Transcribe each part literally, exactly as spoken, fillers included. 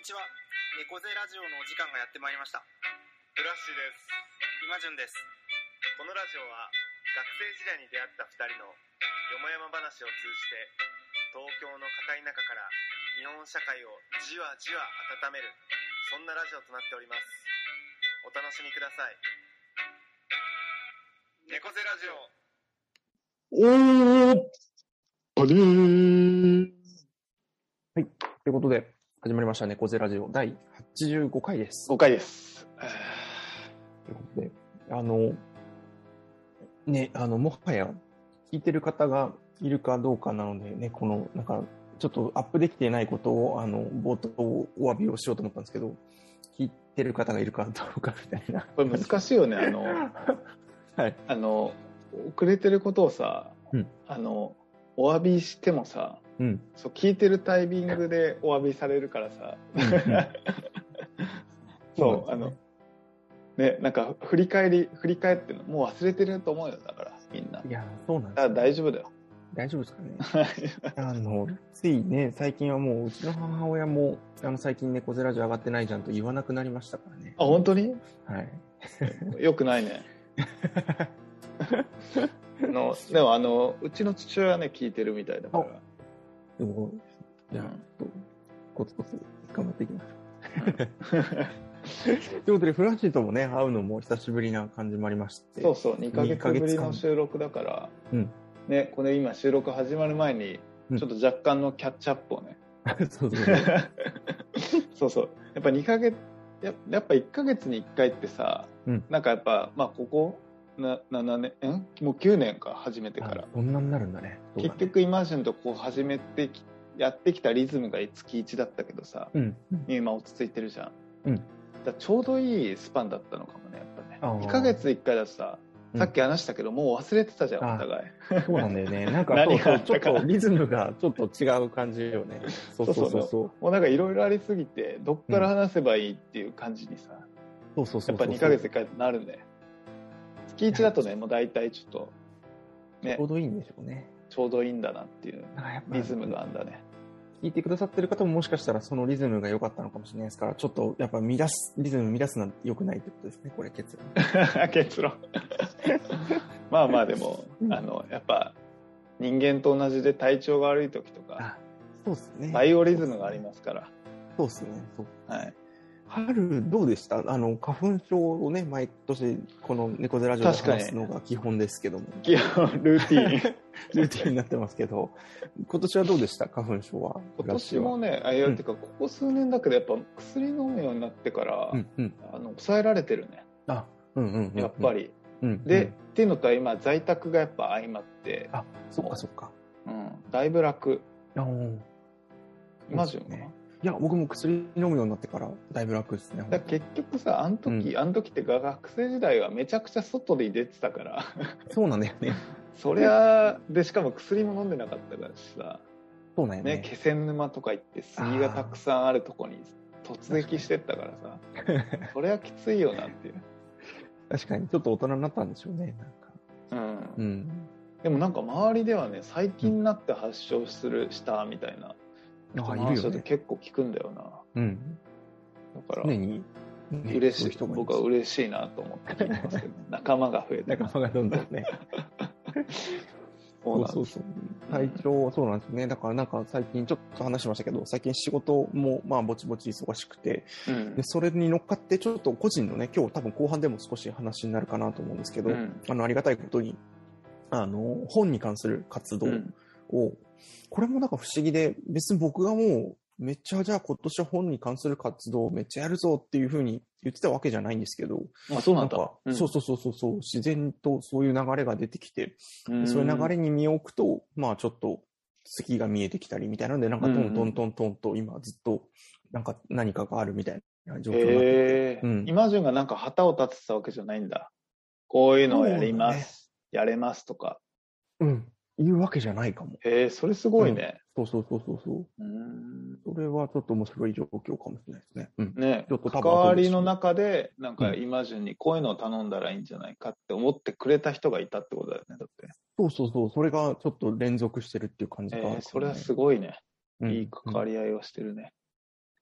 にちは。猫背ラジオのお時間がやってまいりました。 フラッシュです。 今順です。 このラジオは学生時代に出会ったふたりのよもやま話を通じて東京の片田舎から日本社会をじわじわ温める、そんなラジオとなっております。お楽しみください。猫背ラジオ。 おーぱねー。はい、ということで始まりました猫背ラジオだいはちじゅうごかいです。 ごかいです。 ということで、あのね、あのもはや聞いてる方がいるかどうかなのでね、このなんかちょっとアップできていないことをあの冒頭お詫びをしようと思ったんですけど、聞いてる方がいるかどうかみたいな。 これ難しいよね。あの、 はい、あの遅れてることをさ、うん、あのお詫びしてもさ、うん、そう聞いてるタイミングでお詫びされるからさ、うんうん、そう、ね、あのね、なんか振り返り振り返ってのもう忘れてると思うよ。だからみんな。 いや、そうなんです、ね、 だから大丈夫だよ。 大丈夫ですかね。あのついね、最近はもううちの母親もあの最近猫背ラジオ上がってないじゃんと言わなくなりましたからね。 あ、本当に？ はい。 よくないね。のでもあのうちの父親はね聞いてるみたいだから。 でもじゃあ、うん、コツコツ頑張っていきましょう。ということでフラッシュともね会うのも久しぶりな感じもありまして。 そうそう、にかげつぶりの収録だから。うん。ね、これ今収録始まる前にちょっと若干のキャッチアップをね、うん、そうそうそうそうやっぱにかげつ や, やっぱいっかげつにいっかいってさ、うん、なんかやっぱまあここなななねんんもうきゅうねんか始めてから。 そんなになるんだね。 結局イマジンとこう始めてきやってきたリズムが月いちだったけどさ、うんうん、今落ち着いてるじゃん、うん、だちょうどいいスパンだったのかもね。やっぱねいっかげついっかいだとさ、さっき話したけど、うん、もう忘れてたじゃん、お互い。 そうなんだよね。なんかそうそうちょっとリズムがちょっと違う感じよね。 そうそうそうそう。もうなんかいろいろありすぎて、どっから話せばいいっていう感じにさ、うん、そうそうそうそうやっぱにかげついっかいとなるね。月いちだとね、もう大体ちょっと、 ね、ちょうどいいんでしょうね。 ちょうどいいんだなっていうリズムがあんだね。 聞いてくださってる方ももしかしたらそのリズムが良かったのかもしれないですから、ちょっとやっぱ乱すリズム乱すのは良くないってことですね。これ結論。 結論。まあまあでも、うん、あのやっぱ人間と同じで体調が悪い時とか、 そうですね。 バイオリズムがありますから。 そうですね。そう。 はい。 春どうでした？あの花粉症をね毎年この猫背ラジオで話すのが基本ですけども。 基本ルーティーンルーティーンになってますけど、今年はどうでした？花粉症は。 今年もね、あいや、うん、てかここ数年だけどやっぱ薬飲むようになってから、うんうん、あの抑えられてるね。 あ、うんうんうんうん、 やっぱり。うんうん、で、っていうのとは今在宅がやっぱ相まって、 あ、そっかそっか。 うん、だいぶ楽。 あ、 マジよね。 いや、僕も薬飲むようになってからだいぶ楽ですね。 だ結局さ、あの時、うん、あの時って学生時代はめちゃくちゃ外で出てたからそうなんだよね。 そりゃでしかも薬も飲んでなかったからしさ、 そうなんよね。 ね、気仙沼とか行って杉がたくさんあるとこに突撃してったからさそれはきついよなっていう。 確かにちょっと大人になったんでしょうね。なんか、 うんうん、でもなんか周りではね、最近になって発症するしたみたいな、うん、話で結構聞くんだよな。うん、だから常に、ね、嬉しい、人僕は嬉しいなと思って聞いてますけど、ね、仲間が増えて仲間がどんどんねそうそうそう。体調、そうなんですね。だからなんか最近ちょっと話しましたけど、最近仕事もまあぼちぼち忙しくて、うん、でそれに乗っかってちょっと個人のね、今日多分後半でも少し話になるかなと思うんですけど、うん、あのありがたいことにあの本に関する活動を、うん、これもなんか不思議で、別に僕がもうめっちゃじゃあ今年は本に関する活動をめっちゃやるぞっていう風に言ってたわけじゃないんですけど、 あ、そうなんだ。 なんか、うん、そうそうそうそう、自然とそういう流れが出てきて、そういう流れに身を置くと、まあちょっと月が見えてきたりみたいなので、なんかトントントントンと今ずっとなんか何かがあるみたいな状況になってて、 えーうん、今順がなんか旗を立ててたわけじゃないんだ。こういうのをやります、ね、やれますとか。 うん。いうわけじゃないかも。 へえ、それすごいね。 うん、そうそうそうそう。うーん、それはちょっと面白い状況かもしれないですね。うん、 ね、ちょっと関わりの中で、なんかイマジンにこういうのを頼んだらいいんじゃないかって思ってくれた人がいたってことだよね、だって。 そうそうそう。それがちょっと連続してるっていう感じがある、ね。 えー、それはすごいね。いい関わり合いをしてるね。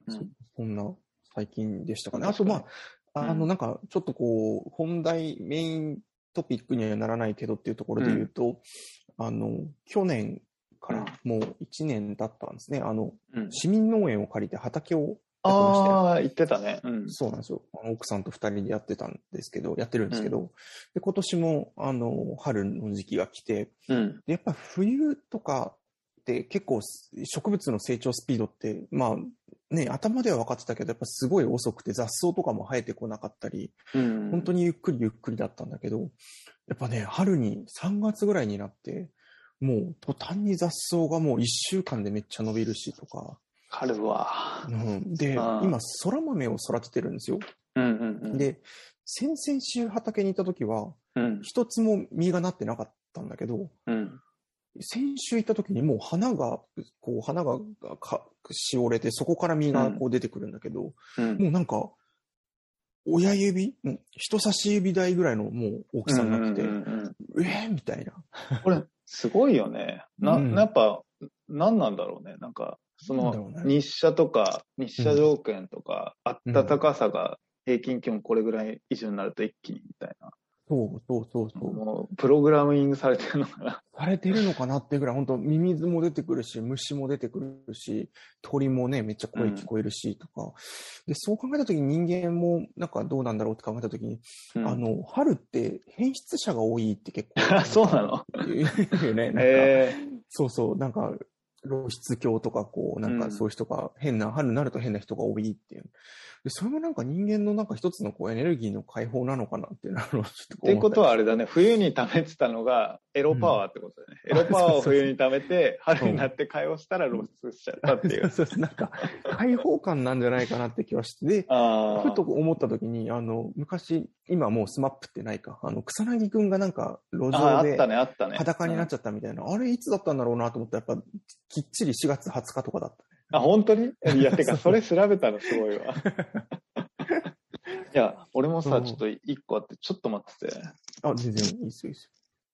うん、そ, そんな最近でしたかね。あとまあ、あのなんかちょっとこう、本題、メイントピックにはならないけどっていうところで言うと、うん、あの、去年からもういちねん経ったんですね。あの、うん、市民農園を借りて畑をやってまして。 ああ、言ってたね。 うん、そうなんですよ。奥さんと二人でやってたんですけど、やってるんですけど、うん、で今年もあの春の時期が来て、うん、でやっぱ冬とかって結構植物の成長スピードってまあね頭では分かってたけどやっぱすごい遅くて雑草とかも生えてこなかったり、うん、本当にゆっくりゆっくりだったんだけど、やっぱね春にさんがつぐらいになってもう途端に雑草がもういっしゅうかんでめっちゃ伸びるしとか。 春は、 うん、で、今、空豆を育ててるんですよ。うんうんうん、で、先々週畑に行った時は、うん、一つも実がなってなかったんだけど、うん、先週行った時にもう花が、こう、花がかしおれて、そこから実がこう出てくるんだけど、うん、もうなんか、親指、うん、人差し指台ぐらいのもう大きさになってて、うんうんうん、えーみたいな。 これ、すごいよね。な、うん、やっぱ、何なんだろうね。なんか、その、日射とか、日射条件とか、うん、暖かさが平均気温これぐらい以上になると一気にみたいな。 そうそうそうそう。 もう、プログラミングされてるのかな。 されてるのかなってぐらい、本当ミミズも出てくるし、虫も出てくるし、鳥もね、めっちゃ声聞こえるし、とか、うん。で、そう考えたときに人間も、なんかどうなんだろうって考えたときに、うん、あの、春って変質者が多いって結構。 そうなの言うよね。なんか、えー、そうそう、なんか、露出狂とか、こう、なんかそういう人が、変な、春になると変な人が多いっていう。で、それもなんか人間のなんか一つのこうエネルギーの解放なのかなっていうのをちょっとっていうことはあれだね、冬に溜めてたのがエロパワーってことだね。うん、エロパワーを冬に溜めて、春になって解放したら露出しちゃったっていう。 そうそう、なんか、解放感なんじゃないかなって気はして、で、ふと思った時に、あの、昔、今もうスマップってないか、あの、草薙くんがなんか路上で裸になっちゃったみたいな、あ, あ, ねあ, ねうん、あれいつだったんだろうなと思ったら、やっぱきっちりしがつはつかとかだったね。 あ、本当に？いや、てか、それ調べたのすごいわ。いや、俺もさ、ちょっと一個あって、ちょっと待ってて。 あ、全然いいですよ、いいですよ。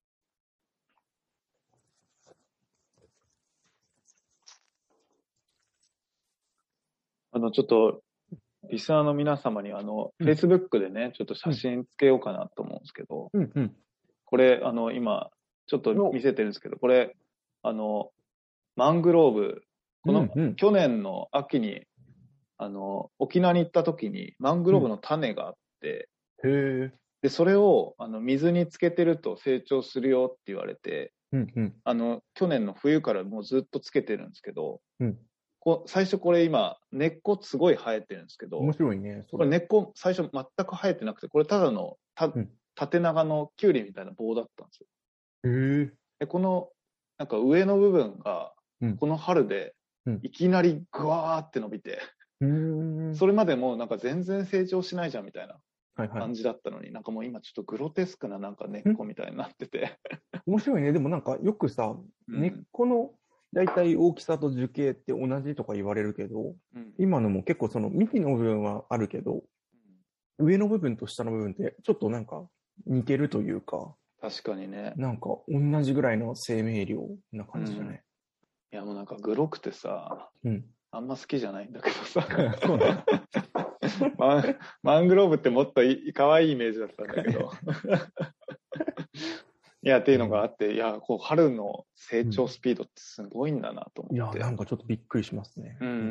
あの、ちょっと、リスナーの皆様に、あの、うん、Facebook でね、ちょっと写真つけようかなと思うんですけど、うんうん、これ、あの、今、ちょっと見せてるんですけど、これ、あの、マングローブ、この、うんうん、去年の秋に、あの、沖縄に行った時に、マングローブの種があって、うん、へで、それを、あの、水につけてると成長するよって言われて、うんうん、あの、去年の冬からもうずっとつけてるんですけど、うんこ最初これ今、根っこすごい生えてるんですけど。 面白いね。 これ根っこ最初全く生えてなくて、これただのた、うん、縦長のキュウリみたいな棒だったんですよ。へで、この、なんか上の部分が、この春で、いきなりグワーって伸びて、うん、それまでもなんか全然成長しないじゃんみたいな感じだったのに、はいはい、なんかもう今ちょっとグロテスクななんか根っこみたいになってて。 面白いね。でもなんかよくさ、根っこの、大体大きさと樹形って同じとか言われるけど、うん、今のも結構その幹の部分はあるけど、うん、上の部分と下の部分ってちょっとなんか似てるというか。 確かにね。 なんか同じぐらいの生命量な感じじゃない、 うん、いやもうなんかグロくてさ、うん、あんま好きじゃないんだけどさ。 そうだマン、マングローブってもっとい可愛いイメージだったんだけど。いや、っていうのがあって、いや、こう、春の成長スピードってすごいんだなと思って。 うん、いや、なんかちょっとびっくりしますね。 うん。うん。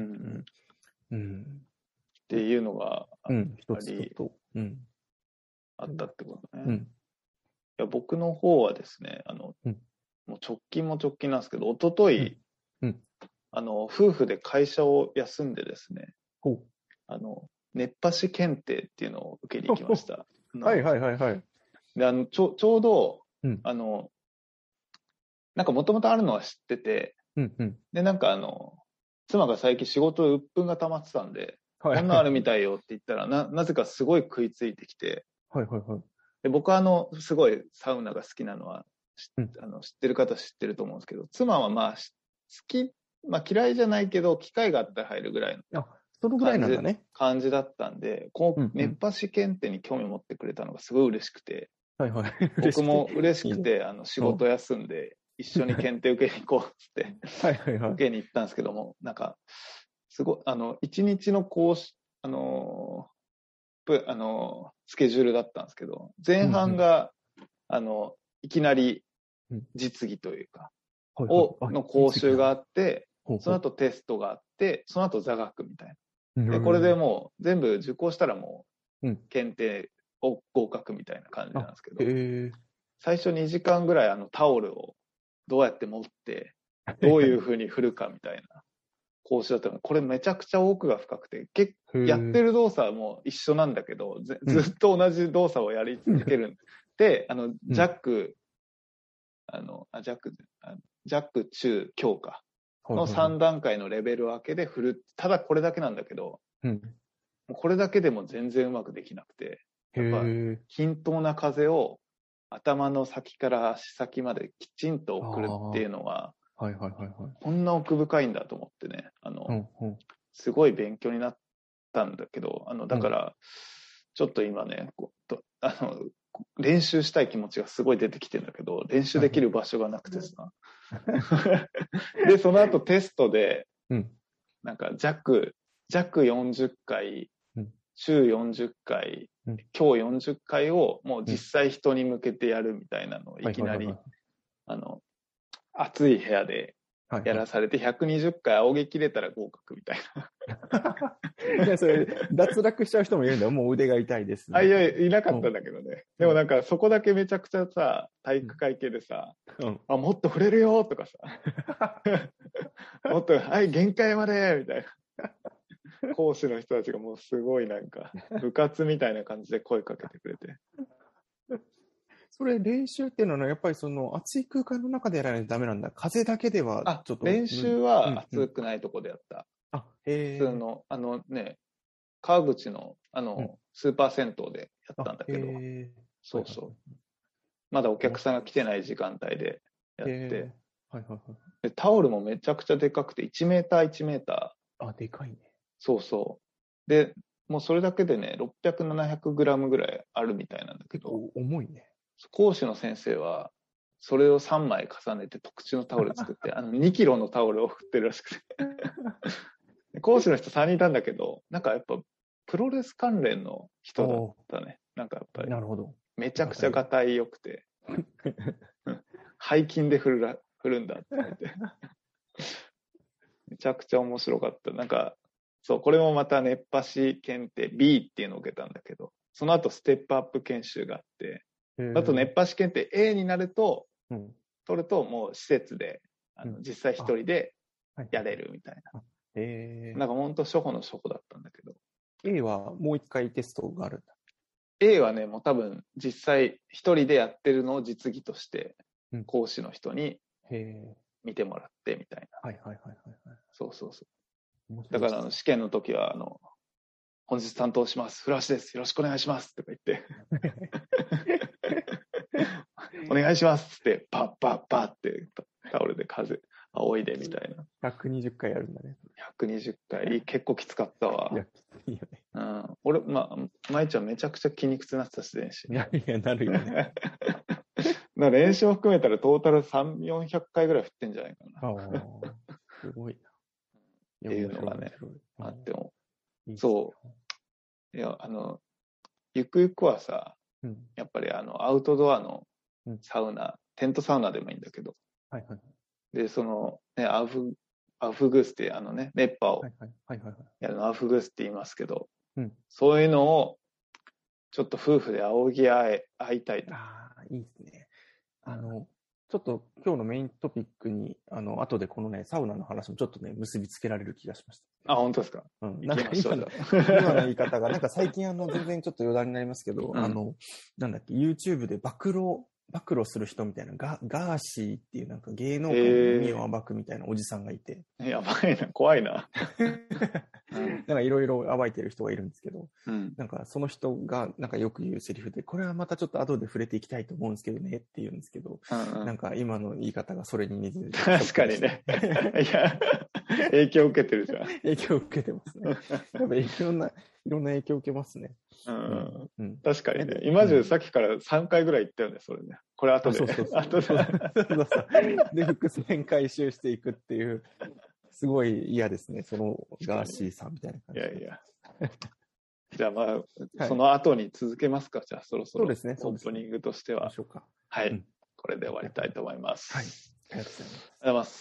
うん、っていうのが、 うん、一つちょっと、うん。 あったってことね。うん。いや、僕の方はですね、あの、うん、もう直近も直近なんですけど、一昨日、うん、うん、あの、夫婦で会社を休んでですね、ほうあの、熱波師検定っていうのを受けに行きました。 はいはいはいはい。 で、あの、ちょ、ちょうど、うん、あの、なんかもともとあるのは知ってて、うんうん、で、なんかあの、妻が最近仕事鬱憤が溜まってたんで、はいはい、こんなあるみたいよって言ったら、な、なぜかすごい食いついてきて、はいはいはい、で僕はあの、すごいサウナが好きなのは、うん、あの知ってる方知ってると思うんですけど、妻はまあ、好き、まあ嫌いじゃないけど、機会があったら入るぐらいの。あ、そのぐらいなんだね。感じだったんで、こう、熱波師検定に興味を持ってくれたのがすごい嬉しくて、はいはい、僕も嬉しくて、あの、仕事休んで、一緒に検定受けに行こうってって、はいはいはい、受けに行ったんですけども、なんか、 すごい、あの、一日の講師、あの、あの、スケジュールだったんですけど、前半が、うんうん、あの、いきなり実技というか、うん、を、の講習があって、その後テストがあって、その後座学みたいな。で、これでもう全部受講したらもう、検定を合格みたいな感じなんですけど、うん、最初にじかんぐらいあのタオルをどうやって持って、どういう風に振るかみたいな講習だったの。これめちゃくちゃ奥が深くて、結やってる動作はもう一緒なんだけど、ず, ずっと同じ動作をやり続けるんで、あの、ジャック、あの、あジャック、ジャック中強化のさん段階のレベル分けで振る。ただこれだけなんだけど、うん、もうこれだけでも全然うまくできなくて、やっぱ均等な風を頭の先から足先まできちんと送るっていうのは、 はいはいはいはい、 こんな奥深いんだと思ってね、あの、うんうん、すごい勉強になったんだけど、あの、だから、うん、ちょっと今ね、こうとあの、練習したい気持ちがすごい出てきてるんだけど、練習できる場所がなくてさ。で、その後テストで、うん、なんか弱、弱よんじゅっかい、うん、週よんじゅっかい、うん、今日よんじゅっかいをもう実際人に向けてやるみたいなのをいきなり、あの、暑い部屋でやらされてひゃくにじゅっかい仰ぎ切れたら合格みたいな。 いや、それ、脱落しちゃう人もいるんだよ。もう腕が痛いです、 ね。あ、いや、いなかったんだけどね。うん、でもなんかそこだけめちゃくちゃさ、体育会系でさ、うん、あ、もっと触れるよとかさ、もっと、はい、限界までみたいな。講師の人たちがもうすごいなんか、部活みたいな感じで声かけてくれて。 それ練習っていうのはやっぱりその暑い空間の中でやらないとダメなんだ。風だけではちょっと。 練習は暑くないとこでやった。 うんうん、あ、へ普通の、あのね、川口の、あの、うん、スーパー銭湯でやったんだけど、そうそう、はいはい。まだお客さんが来てない時間帯でやって、 はいはいはい、 でタオルもめちゃくちゃでかくて、いちメーターいちメーター。あ、でかいね。 そうそう。で、もうそれだけでね、ろっぴゃく、ななひゃくグラムぐらいあるみたいなんだけど。 結構重いね。 講師の先生は、それをさんまい重ねて特注のタオル作って、あのにキロのタオルを振ってるらしくて。講師の人さんにんいたんだけど、なんかやっぱプロレス関連の人だったね。なんかやっぱり。 なるほど。 めちゃくちゃがたい良くて。背筋で振るら、振るんだって言って。めちゃくちゃ面白かった。なんか、そう、これもまた熱波師検定 ビー っていうのを受けたんだけど、その後ステップアップ研修があって、あと熱波師検定 エー になると、うん、取るともう施設で、あの、うん、実際一人でやれるみたいな。 へー、 なんか本当初歩の初歩だったんだけど。 A はもう一回テストがあるんだ。 A はね、もう多分実際一人でやってるのを実技として、講師の人に見てもらってみたいな。 はいはいはいはい。 そうそうそう。だからあの試験の時は、あの、本日担当します。フラッシュです。よろしくお願いします。とか言って。お願いしますってパッパッパッってタオルで風仰いでみたいな。 ひゃくにじゅっかいやるんだね。 ひゃくにじゅっかい結構きつかったわ。 いや、きついよね。 うん。俺、まあ、舞ちゃんめちゃくちゃ筋肉痛になってたし、練習。 いやいや、なるよね。 な練習を含めたらトータルさんびゃく、よんひゃっかいぐらい振ってんじゃないかな。 ああ、すごいな。っていうのがね、あっても。いいそう。いや、あの、ゆくゆくはさ、うん、やっぱりあの、アウトドアのサウナ、うん、テントサウナでもいいんだけど、 はいはい、 で、その、ね、アウフ、アウフグースって、あのね、熱波をやるの、アウフグースって言いますけど、うん、そういうのを、ちょっと夫婦で仰ぎ合い、会いたい。 ああ、いいですね。あの、ちょっと今日のメイントピックに、あの、後でこのね、サウナの話もちょっとね、結びつけられる気がしました。 あ、本当ですか？ うん。なんか今の、今の言い方が、なんか最近あの、全然ちょっと余談になりますけど、うん、あの、なんだっけ、YouTube で暴露、暴露する人みたいな、ガガーシーっていうなんか芸能界の耳を暴くみたいなおじさんがいて。 やばいな、怖いな。 なんかいろいろ暴いてる人がいるんですけど、うん、なんかその人がなんかよく言うセリフで、これはまたちょっと後で触れていきたいと思うんですけどねって言うんですけど、うんうん、なんか今の言い方がそれに似てる。 確かにね。いや、影響を受けてるじゃん。 影響を受けてますね。やっぱいろんな、いろんな影響を受けますね。 うんうん、確かにね。今中さっきからさんかいぐらい言ったよね、それね。これ後で。 そうそうそう。後で。で、伏線回収していくっていう。 すごい嫌ですね、そのガーシーさんみたいな感じ。 いやいや。じゃあまあ、はい、その後に続けますか、じゃあそろそろ。 そうですね、 オープニングとしては。 そうですね。 はい、 うん。 これで終わりたいと思います。 はい。ありがとうございます。 ありがとうございます。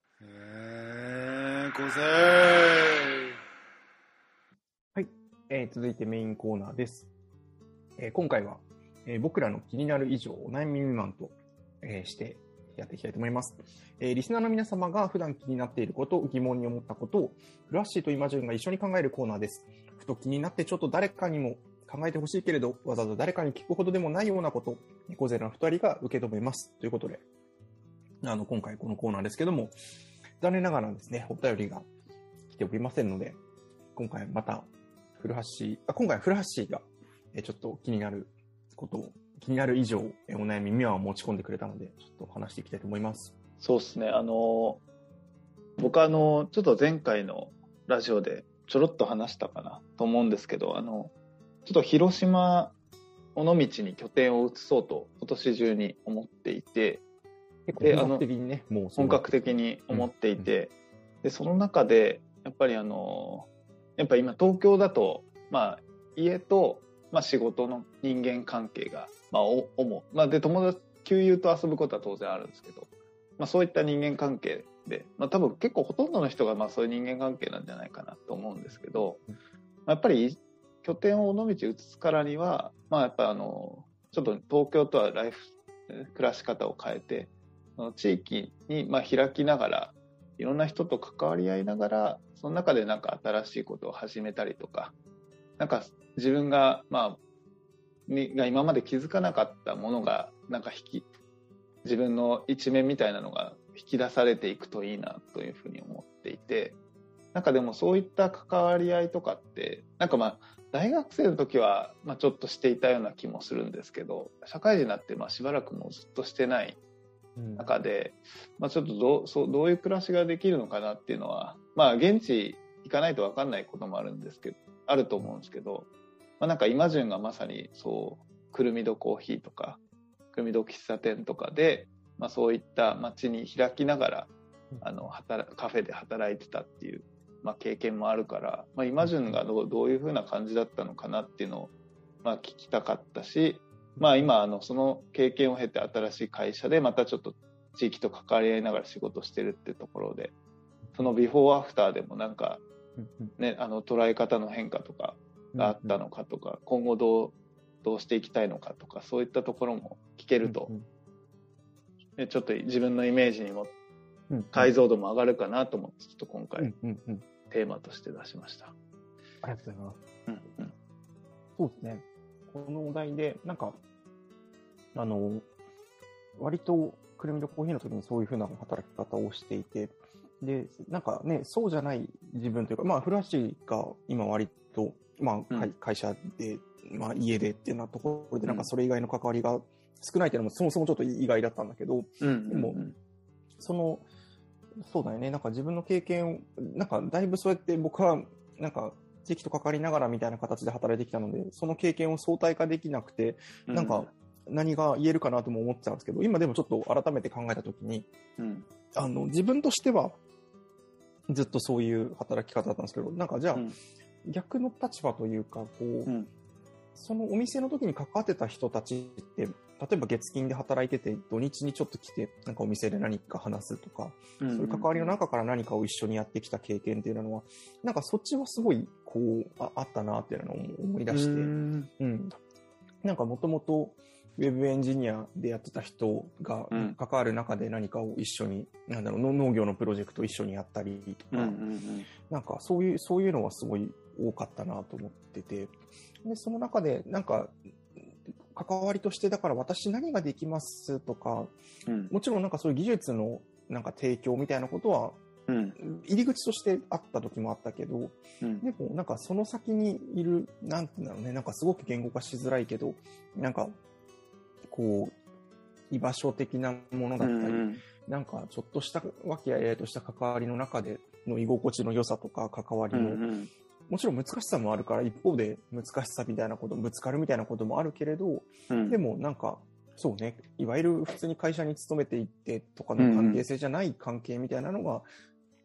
えー、ごぜー。 はい、えー。続いてメインコーナーです。えー、今回は、えー、僕らの気になる以上お悩み未満と、えー、してやっていきたいと思います。えー、リスナーの皆様が普段気になっていること、疑問に思ったことを、フラッシーとイマジュンが一緒に考えるコーナーです。ふと気になってちょっと誰かにも考えてほしいけれど、わざわざ誰かに聞くほどでもないようなこと、猫背の二人が受け止めます。ということで、あの、今回このコーナーですけども、残念ながらですね、お便りが来ておりませんので、今回また、フルハッシー、あ、今回フルハッシーが、えちょっと気になることを、気になる以上、お悩み、ミワを持ち込んでくれたので、ちょっと話していきたいと思います。 そうですね、あの、僕あの、ちょっと前回のラジオでちょろっと話したかなと思うんですけど、あの、ちょっと広島、尾道に拠点を移そうと今年中に思っていて、 で、本格的にね、 もう本格的に思っていて、うん、で、その中で、やっぱりあの、やっぱ今東京だと、まあ、家と、まあ仕事の人間関係が、まあ、主。まあ、で、友達、旧友と遊ぶことは当然あるんですけど、まあそういった人間関係で、まあ多分結構ほとんどの人がまあそういう人間関係なんじゃないかなと思うんですけど、まあ、やっぱり拠点を尾道移すからには、まあやっぱあの、ちょっと東京とはライフ、暮らし方を変えて、その地域にまあ開きながら、いろんな人と関わり合いながら、その中でなんか新しいことを始めたりとか、なんか自分がまあ、が今まで気づかなかったものがなんか引き自分の一面みたいなのが引き出されていくといいなというふうに思っていて、なんかでもそういった関わり合いとかってなんかまあ大学生の時はまあちょっとしていたような気もするんですけど、社会人になってまあしばらくもうずっとしてない中で、まあちょっとどう、そうどういう暮らしができるのかなっていうのはまあ現地行かないと分かんないこともあるんですけどあると思うんですけど、まあ、なんかイマジュンがまさにそうくるみどコーヒーとかくるみど喫茶店とかで、まあ、そういった街に開きながらあの働カフェで働いてたっていう、まあ、経験もあるから、まあ、イマジュンがどう、どういう風な感じだったのかなっていうのを、まあ、聞きたかったし、まあ、今あのその経験を経て新しい会社でまたちょっと地域と関わり合いながら仕事してるっていうところで、そのビフォーアフターでもなんか、ね、あの捉え方の変化とかがあったのかとか、今後どうどうしていきたいのかとか、そういったところも聞けると、うんうん、ちょっと自分のイメージにも解像度も上がるかなと思って、ちょっと今回、うんうん、テーマとして出しました。 ありがとうございます。うんうん、そうですね。このお題で、なんか、あの、割とくるみどコーヒーの時にそういう風な働き方をしていて、で、なんかね、そうじゃない自分というか、まあ、古橋が今割と、まあ、うん、会社で、まあ、家でっていうようなところで、なんかそれ以外の関わりが少ないっていうのもそもそもちょっと意外だったんだけど、うんうんうん、でも、その、そうだよね、なんか自分の経験を、なんかだいぶそうやって僕は、なんか地域と関わりながらみたいな形で働いてきたので、その経験を相対化できなくて、なんか何が言えるかなとも思ってたんですけど、今でもちょっと改めて考えたときに、うん、あの、自分としてはずっとそういう働き方だったんですけど、なんかじゃあ、うん、逆の立場というか、こう、うん、そのお店の時に関わってた人たちって、例えば月金で働いてて、土日にちょっと来て、なんかお店で何か話すとか、うんうんうん、そういう関わりの中から何かを一緒にやってきた経験っていうのは、なんかそっちはすごい、こう、あ, あったなっていうのを思い出して、うん、うん、なんかもともとウェブエンジニアでやってた人が関わる中で何かを一緒に、うん、なんだろう、農業のプロジェクトを一緒にやったりとか、うんうんうん、なんかそういう、そういうのはすごい多かったなと思ってて、で、その中で、なんか、関わりとして、だから私何ができますとか、うん、もちろんなんかそういう技術のなんか提供みたいなことは、うん、入り口としてあった時もあったけど、うん、でもなんかその先にいる、なんていうんだろうね、なんかすごく言語化しづらいけど、なんか、こう、居場所的なものだったり、うんうん、なんかちょっとした和気あいあいとした関わりの中での居心地の良さとか関わりの、うんうん、もちろん難しさもあるから、一方で難しさみたいなこと、ぶつかるみたいなこともあるけれど、うん、でもなんか、そうね、いわゆる普通に会社に勤めていってとかの関係性じゃない関係みたいなのが、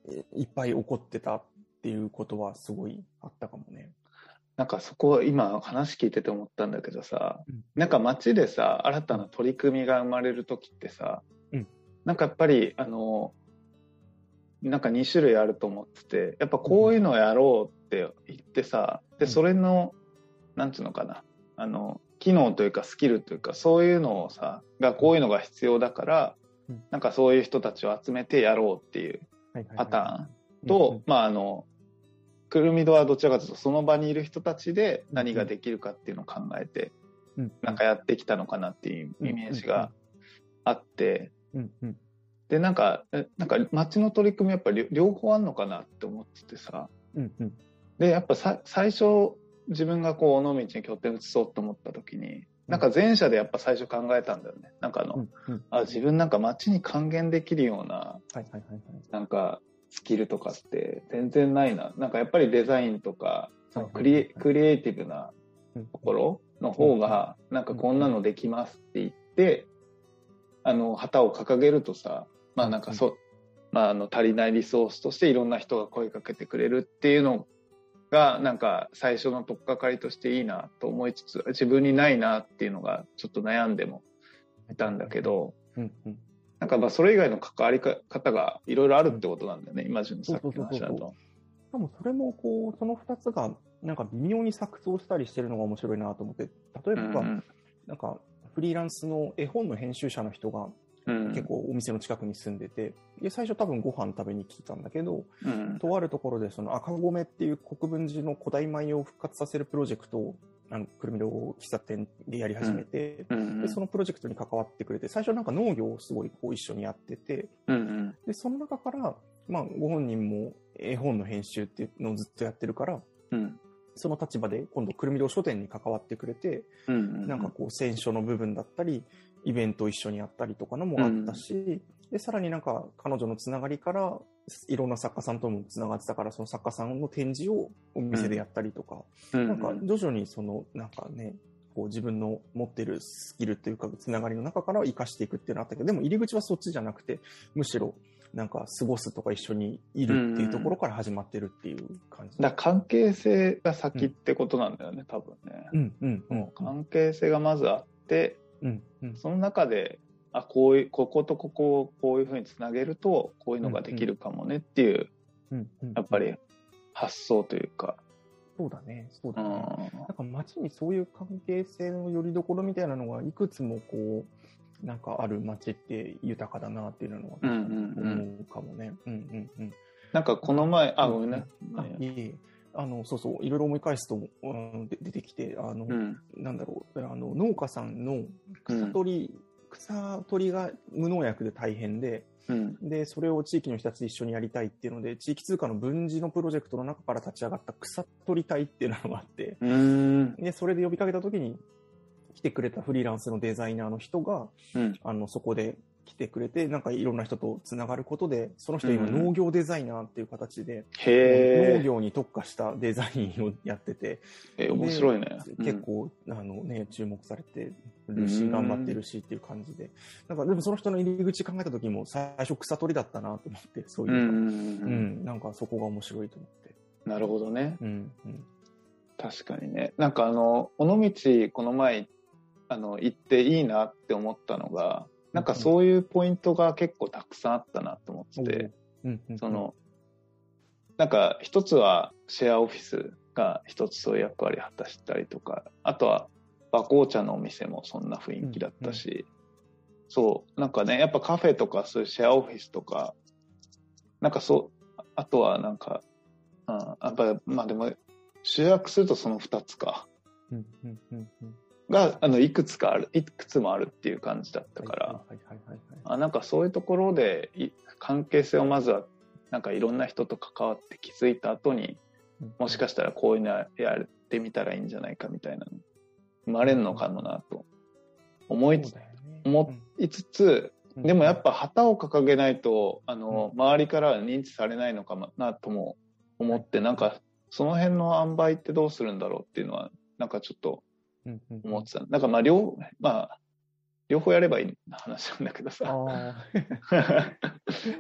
いっぱい起こってたっていうことはすごいあったかもね。 なんかそこ今話聞いてて思ったんだけどさ、うん、なんか街でさ新たな取り組みが生まれる時ってさ、うん、なんかやっぱりあのなんかに種類あると思ってて、やっぱこういうのをやろうって言ってさ、でそれの、うん、なんていうのかな、あの機能というかスキルというかそういうのをさがこういうのが必要だから、うん、なんかそういう人たちを集めてやろうっていうパターンと、まああのくるみ堂はどちらかというとその場にいる人たちで何ができるかっていうのを考えて、うん、なんかやってきたのかなっていうイメージがあって、うんうん、でなんかなんか街の取り組みやっぱり両方あんのかなって思っててさ、うんうん、でやっぱさ最初自分がこう尾道に拠点移そうと思った時になんか前者でやっぱ最初考えたんだよね。なんかあの、うんうん、あ自分なんか街に還元できるような、はいはいはいはい、なんかスキルとかって全然ないな。なんかやっぱりデザインとかそのクリエ、クリエイティブなところの方がなんかこんなのできますって言ってあの旗を掲げるとさ、まあなんかそ、まああの足りないリソースとしていろんな人が声かけてくれるっていうのがなんか最初の取っかかりとしていいなと思いつつ自分にないなっていうのがちょっと悩んでもいたんだけど、うんうんなんかまあそれ以外の関わり方がいろいろあるってことなんだよね、うん、今順のさっきの話だと。 しかもそれもこうそのふたつがなんか微妙に錯綜したりしてるのが面白いなと思って、例えば、うん、なんかフリーランスの絵本の編集者の人が結構お店の近くに住んでて、で最初多分ご飯食べに来たんだけど、うん、とあるところでその赤米っていう国分寺の古代米を復活させるプロジェクトをあのくるみ堂喫茶店でやり始めて、うんうん、でそのプロジェクトに関わってくれて、最初なんか農業をすごいこう一緒にやってて、うんうん、でその中から、まあ、ご本人も絵本の編集っていうのをずっとやってるから、うん、その立場で今度くるみ堂書店に関わってくれて、うんうんうん、なんかこう選書の部分だったりイベントを一緒にやったりとかのもあったし、うん、でさらになんか彼女のつながりからいろんな作家さんともつながってたから、その作家さんの展示をお店でやったりとか、うん、なんか徐々にそのなんかねこう自分の持ってるスキルというかつながりの中から生かしていくっていうのあったけど、でも入り口はそっちじゃなくてむしろなんか過ごすとか一緒にいるっていうところから始まってるっていう感じ、 うん、だから関係性が先ってことなんだよね、うん、多分ね、うんうんうん、関係性がまずあって、うんうん、その中であこういうこことここをこういうふうにつなげるとこういうのができるかもねっていう、うんうん、やっぱり発想というか、 そうだねそうだね、うん、なんか街にそういう関係性の拠り所みたいなのがいくつもこうなんかある街って豊かだなっていうのは思うかもね。うんうんうん。 なんかこの前あごめんね。 あいいあのそうそういろいろ思い返すと、うん、出てきてあの、うん、なんだろうあの農家さんの草取り、うん、草取りが無農薬で大変で、うん、でそれを地域の人たちと一緒にやりたいっていうので地域通貨の分寺のプロジェクトの中から立ち上がった草取り隊っていうのがあって、うん、でそれで呼びかけた時に来てくれたフリーランスのデザイナーの人が、うん、あのそこで来てくれてなんかいろんな人とつながることでその人今農業デザイナーっていう形で、うん、農業に特化したデザインをやってて、 えー、面白いね、 うん、結構あの、ね、注目されてるし頑張ってるしっていう感じでなんかでもその人の入り口考えた時も最初草取りだったなと思ってそういうのが、うんうん、なんかそこが面白いと思って。 なるほどね、うんうん、確かにね。なんかあの尾道この前あの行っていいなって思ったのがなんかそういうポイントが結構たくさんあったなと思ってて、うんうん、そのなんか一つはシェアオフィスが一つそういう役割を果たしたりとか、あとは和紅茶のお店もそんな雰囲気だったし、うんうん、そうなんかねやっぱカフェとかそういうシェアオフィスとかなんかそうあとはなんか、うん、やっぱまあでも集約するとそのふたつか。うんうんうんうんがあのいくつかあるいくつもあるっていう感じだったからあなんかそういうところで関係性をまずはなんかいろんな人と関わって気づいた後にもしかしたらこういうのやってみたらいいんじゃないかみたいなの生まれるのかもなと思いつ、ね、思いつつでもやっぱ旗を掲げないとあの周りからは認知されないのかなとも思ってなんかその辺の塩梅ってどうするんだろうっていうのはなんかちょっと思ってた。だからまあ両、まあ、両方やればいい話なんだけどさ。 そう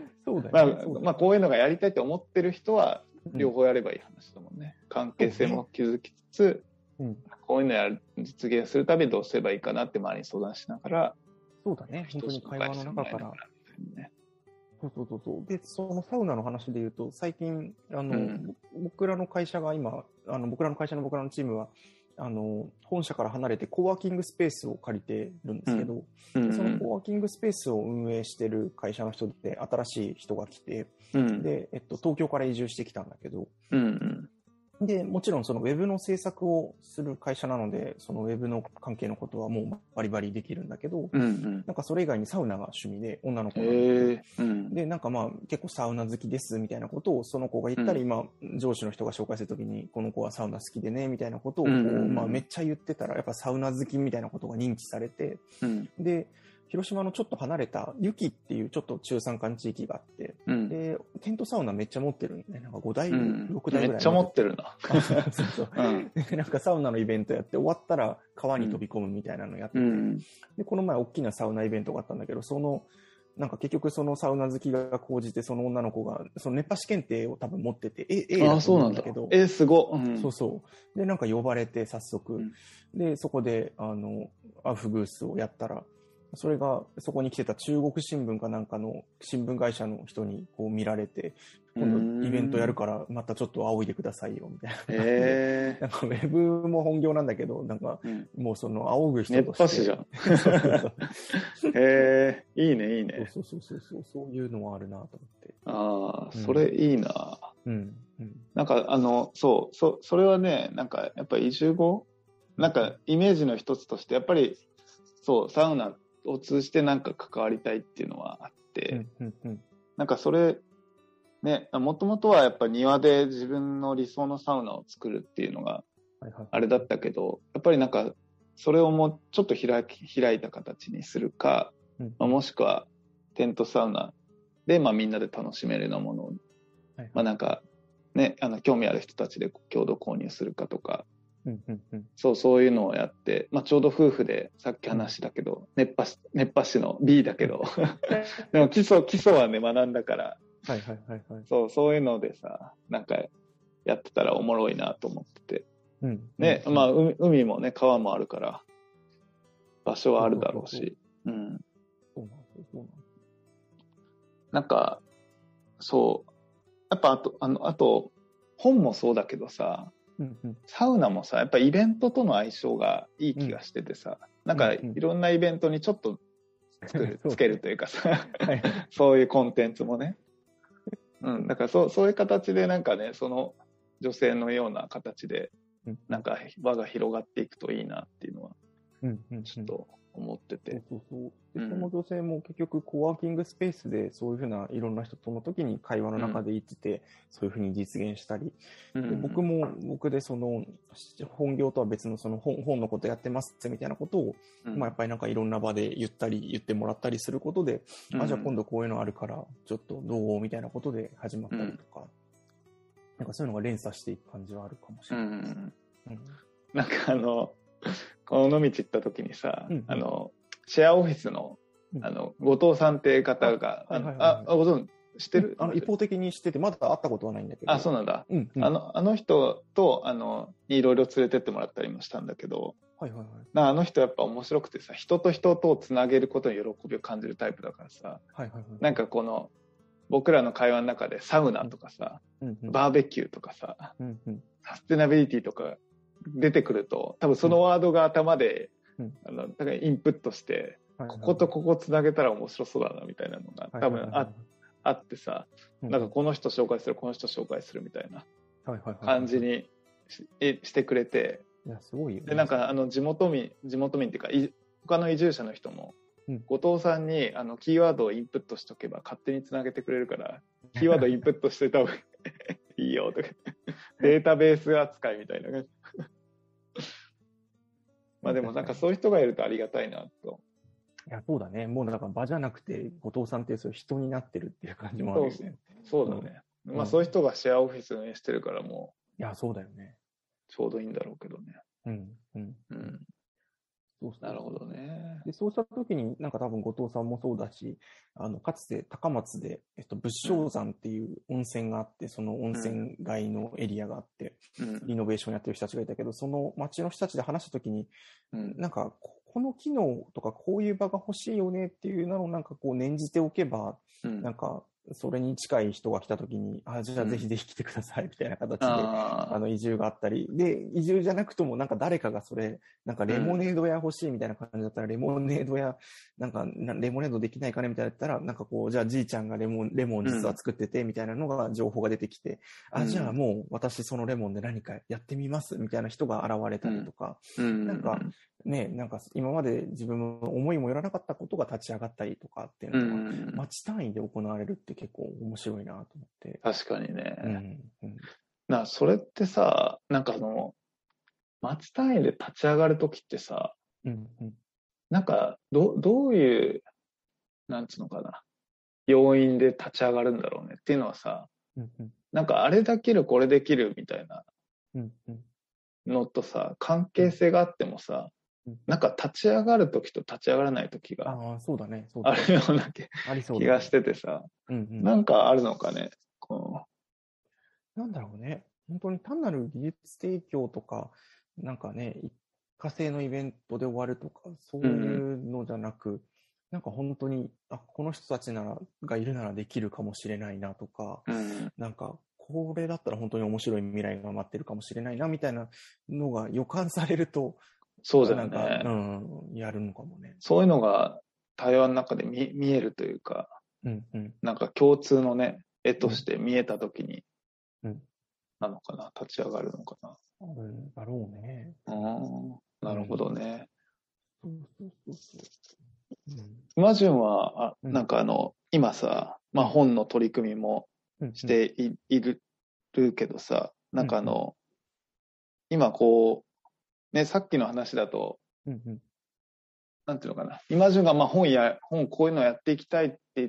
ね、 まあ、まあ、こういうのがやりたいと思ってる人は、両方やればいい話だもんね。うん、関係性も築きつつ、うん、こういうのやる実現するためにどうすればいいかなって周りに相談しながら、 そうだね、本当に会話の中から。ね、そうそうそうそう。で、そのサウナの話で言うと、最近、あの、うん、僕らの会社が今、あの、僕らの会社の僕らのチームは、あの、本社から離れてコワーキングスペースを借りてるんですけど、うん、そのコワーキングスペースを運営してる会社の人で新しい人が来て、うん、で、えっと、東京から移住してきたんだけど、うんうん、で、もちろんそのウェブの制作をする会社なので、そのウェブの関係のことはもうバリバリできるんだけど、うんうん、なんかそれ以外にサウナが趣味で、女の子なんで、うん、で、なんかまあ結構サウナ好きですみたいなことをその子が言ったり、うん、まあ上司の人が紹介するときに、この子はサウナ好きでね、みたいなことをこう、うんうん、まあめっちゃ言ってたら、やっぱサウナ好きみたいなことが認知されて、うん、で、広島のちょっと離れた雪っていうちょっと中山間地域があって、うん、で、テントサウナめっちゃ持ってるんね。なんかごだい、うん、ろくだいぐらい。 めっちゃ持ってるな。 そうそう、うん、なんかサウナのイベントやって終わったら川に飛び込むみたいなのやってて、うん、で、この前大きなサウナイベントがあったんだけど、その、なんか結局そのサウナ好きが講じてその女の子がその熱波師検定を多分持ってて、え、え、だと思うんだけど。 え、すご、 うん、そうそう。で、なんか呼ばれて早速、うん、で、そこで、あの、アウフグースをやったら、それが、そこに来てた中国新聞かなんかの新聞会社の人にこう見られて、今度イベントやるからまたちょっと仰いでくださいよ、みたいな。 へー。 なんかウェブも本業なんだけど、なんかもうその仰ぐ人として。 熱波師じゃん。へー、いいね、いいね。 そうそうそうそう、そういうのはあるなと思って。 ああ、それいいな。 うん。うん。 なんかあの、そう、そ、それはね、なんかやっぱり移住後、なんかイメージの一つとして、やっぱり、そう、サウナ、を通じてなんか関わりたいっていうのはあって、うんうんうん、なんかそれね、もともとはやっぱ庭で自分の理想のサウナを作るっていうのがあれだったけど、やっぱりなんかそれをもうちょっと開き開いた形にするか、うんまあ、もしくはテントサウナでまあみんなで楽しめるようなものを、はいはい、まあなんかね、あの興味ある人たちで共同購入するかとか。うんうんうん、そう、そういうのをやって、まあ、ちょうど夫婦で、さっき話だけど、うん、熱波師、熱波師の B だけど、でも基礎、基礎はね、学んだから、 はいはいはいはい。 そう、そういうのでさ、なんか、やってたらおもろいなと思ってて。うん。ね、うん、まあ海、海もね、川もあるから、場所はあるだろうし。うん。そうなんですよ、そうなんです。なんか、そう、やっぱあと、あの、あと、本もそうだけどさ、うんうん、サウナもさ、やっぱイベントとの相性がいい気がしててさ、うん、なんかいろんなイベントにちょっと作る、つけるというかさ、はい、そういうコンテンツもね。うん、だからそう、そういう形でなんかね、その女性のような形で、なんか輪が広がっていくといいなっていうのは、ちょっと思ってて。 そうそうそう。で、その女性も結局コワーキングスペースでそういうふうないろんな人との時に会話の中で言ってて、うん、そういうふうに実現したり、うん、で僕も僕でその本業とは別のその 本, 本のことやってますみたいなことを、うん、まあやっぱりなんかいろんな場で言ったり言ってもらったりすることで、うん、あ、じゃあ今度こういうのあるからちょっとどうみたいなことで始まったりとか、うん、なんかそういうのが連鎖していく感じはあるかもしれないです。うんうん、なんかあの、この野道行った時にさ、うんうん、あの、シェアオフィスの、あの、後藤さんって方が、あ、あ、あ、ご存知ってる？ あの、一方的に知ってて、まだ会ったことはないんだけど。 あ、そうなんだ。うんうん、あの、あの人と、あの、いろいろ連れてってもらったりもしたんだけど、はいはいはい。あの人やっぱ面白くてさ、人と人とをつなげることに喜びを感じるタイプだからさ、はいはいはい、なんかこの、僕らの会話の中でサウナとかさ、うんうん、バーベキューとかさ、うんうん、サステナビリティとか出てくると、多分そのワードが頭で、うん、あの、だからインプットして、はいはい、こことここつなげたら面白そうだなみたいなのが多分 あ,、はいはいはい、あってさ、うん、なんかこの人紹介する、この人紹介するみたいな感じに し, してくれて、 いやすごいよね。 でなんかあの地元民地元民っていうか他の移住者の人も、うん、後藤さんにあのキーワードをインプットしとけば勝手につなげてくれるからキーワードインプットして多分いいよとかデータベース扱いみたいな感じまあでもなんかそういう人がいるとありがたいなと。 いやそうだね。もうなんか場じゃなくて後藤さんってそういう人になってるっていう感じもあるよね。 そうそうだね、うん、まあそういう人がシェアオフィスにしてるからもういやそうだよね。 ちょうどいいんだろうけどね。 うんうんうん。 そうそうなるほどね。 で、そうした時に、なんか多分後藤さんもそうだし、あの、かつて高松で、えっと、仏生山っていう温泉があって、うん、その温泉街のエリアがあって、うん、リノベーションやってる人たちがいたけど、その町の人たちで話した時に、うん、なんか、この機能とかこういう場が欲しいよねっていうのをなんかこう念じておけば、うん、なんか、それに近い人が来た時に、あ、じゃあぜひぜひ来てくださいみたいな形で、うん、あ, あの移住があったり、で、移住じゃなくともなんか誰かがそれ、なんかレモネード屋欲しいみたいな感じだったら、うん、レモネード屋、なんかレモネードできないかねみたいなだったら、なんかこう、じゃあじいちゃんがレモン、レモン実は作っててみたいなのが情報が出てきて、うん、あ、じゃあもう私そのレモンで何かやってみますみたいな人が現れたりとか、うん、なんかね、なんか今まで自分の思いもよらなかったことが立ち上がったりとかっていうのが、うん、町単位で行われるって結構面白いなと思って。 確かにね。うんうん、な、それってさ、なんかあの、町単位で立ち上がるときってさ、うんうん、なんか、ど、どういう、なんつうのかな、要因で立ち上がるんだろうねっていうのはさ、うんうん、なんかあれできる、これできるみたいなのとさ、関係性があってもさ、うんうん、なんか立ち上がるときと立ち上がらないときが、 ああ、そうだね。 あるような気がしててさ、うんうん、なんかあるのかね。こうなんだろうね。本当に単なる技術提供とか、なんかね、一過性のイベントで終わるとか、そういうのじゃなく、うん、なんか本当に、あ、この人たちなら、がいるならできるかもしれないなとか、うん、なんか、これだったら本当に面白い未来が待ってるかもしれないな、みたいなのが予感されると、 そうだよね。 なんか、うん、やるのかもね。 そういうのが対話の中で 見, 見えるというか、うんうん、なんか共通のね、絵として見えたときに、うん、なのかな、立ち上がるのかな。 あるだろうね。 ああ、なるほどね。 うん、そうそうそうそう。 イマジュンは、あ、なんかあの、今さ、まあ本の取り組みもしてい、うん、いるけどさ、なんかあの、うんうん、今こう、ね、さっきの話だと、うんうん、なんていうのかな、イマジュンがまあ本や、本こういうのやっていきたいって言って、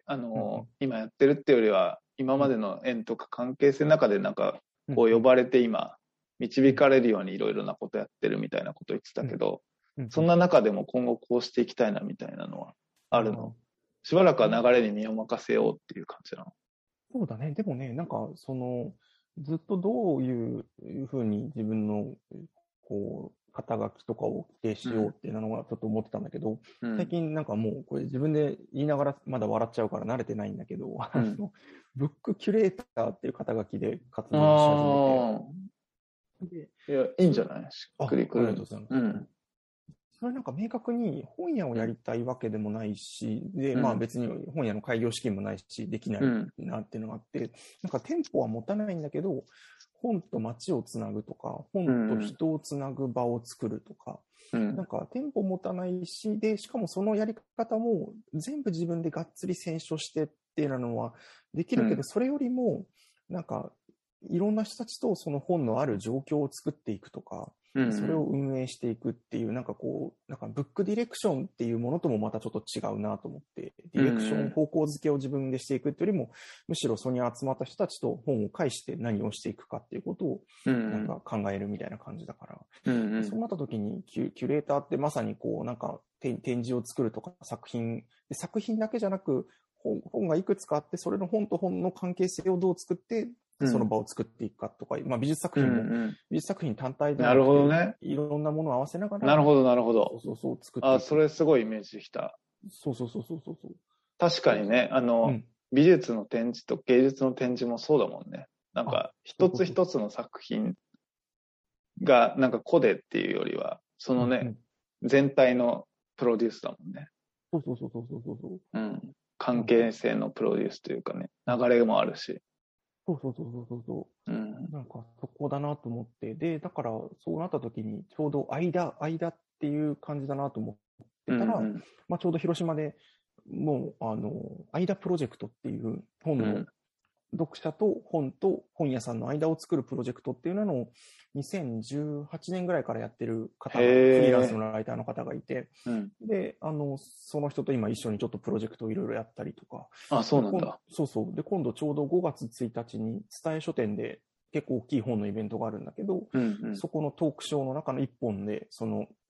あの、うんうん、今やってるっていうよりは、今までの縁とか関係性の中でなんか、こう呼ばれて今、導かれるようにいろいろなことやってるみたいなこと言ってたけど、うんうん、そんな中でも今後こうしていきたいなみたいなのはあるの？しばらくは流れに身を任せようっていう感じなの？ そうだね。でもね、なんか、その、ずっとどういうふうに自分の、こう、肩書きとかを規定しようっていうのがちょっと思ってたんだけど、うん、最近なんかもうこれ自分で言いながらまだ笑っちゃうから慣れてないんだけど、うん、あのブックキュレーターっていう肩書きで活動し始めて。 いや、いいんじゃない？しっくりくる。 ありがとうございます。うん、それなんか明確に本屋をやりたいわけでもないし、で、まあ別に本屋の開業資金もないし、できないなっていうのがあって、なんか店舗は持たないんだけど、本と街をつなぐとか、本と人をつなぐ場を作るとか、うん、なんか店舗持たないし、で、しかもそのやり方も全部自分でがっつり選書してっていうのはできるけど、うん、それよりも、なんか、いろんな人たちとその本のある状況を作っていくとか、うん、それを運営していくっていう、なんかこう、なんかブックディレクションっていうものともまたちょっと違うなと思って、ディレクション方向付けを自分でしていくっていうよりも、むしろそこに集まった人たちと本を介して何をしていくかっていうことを、なんか考えるみたいな感じだから、うんうん、そうなった時にキュ、キュレーターってまさにこう、なんか展示を作るとか作品、作品だけじゃなく、本、本がいくつかあって、それの本と本の関係性をどう作って、その場を作っていくかとか、うん、まあ美術作品も、うんうん、美術作品単体で、 なるほどね。 いろんなものを合わせながら。 なるほど、なるほど。 そうそうそう、作っていく。 あ、それすごいイメージできた。 そうそうそうそうそう。 確かにね、あの、うん、美術の展示と芸術の展示もそうだもんね。なんか、一つ一つの作品が、なんか個でっていうよりは、そのね、うんうん、全体のプロデュースだもんね。 そうそうそうそうそうそう。 うん。関係性のプロデュースというかね、流れもあるし。 そうそうそうそうそう。うん。なんかそこだなと思って、で、だからそうなった時にちょうど間、間っていう感じだなと思ってたら、うんうん、まあちょうど広島でもう、あの、間プロジェクトっていう本の読者と本と本屋さんの間を作るプロジェクトっていうのをにせんじゅうはちねんぐらいからやってる方が、フリーランスのライターの方がいて、うん、で、あの、その人と今一緒にちょっとプロジェクトをいろいろやったりとか。 あ、そうなんだ。 そうそう。で、今度ちょうどごがつついたちに、伝え書店で結構大きい本のイベントがあるんだけど、うんうん、そこのトークショーの中の一本で、その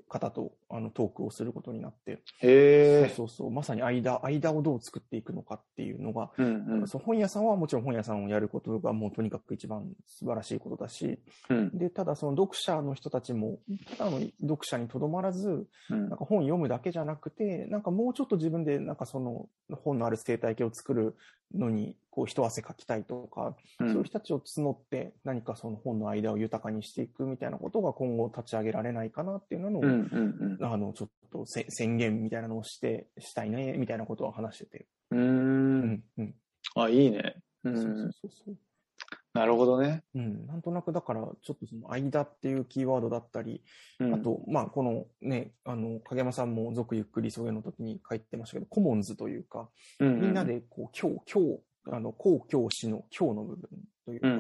方とあのトークをすることになって、 へそうそうそう、まさに間、間をどう作っていくのかっていうのが、 うんうん、 その本屋さんはもちろん本屋さんをやることがもうとにかく一番素晴らしいことだし、 うん、 で、ただその読者の人たちも、ただの読者にとどまらず、 うん、 なんか本読むだけじゃなくて、なんかもうちょっと自分でなんかその本のある生態系を作るのに、こう一汗かきたいとか、うん、そういう人たちを募って何かその本の間を豊かにしていくみたいなことが今後立ち上げられないかなっていうのを、うんうんうん、あのちょっと宣言みたいなのをしてしたいねみたいなことを話してて。 うーん、うんうん、あ、いいね。うん、そうそうそうそう。なるほどね。 うん、なんとなくだからちょっとその間っていうキーワードだったり、うん、あとまあこのねあの影山さんも続ゆっくり急げの時に書いてましたけど、コモンズというか、うんうん、みんなでこう今日今日あの公教師の今日の部分というか、うんうん、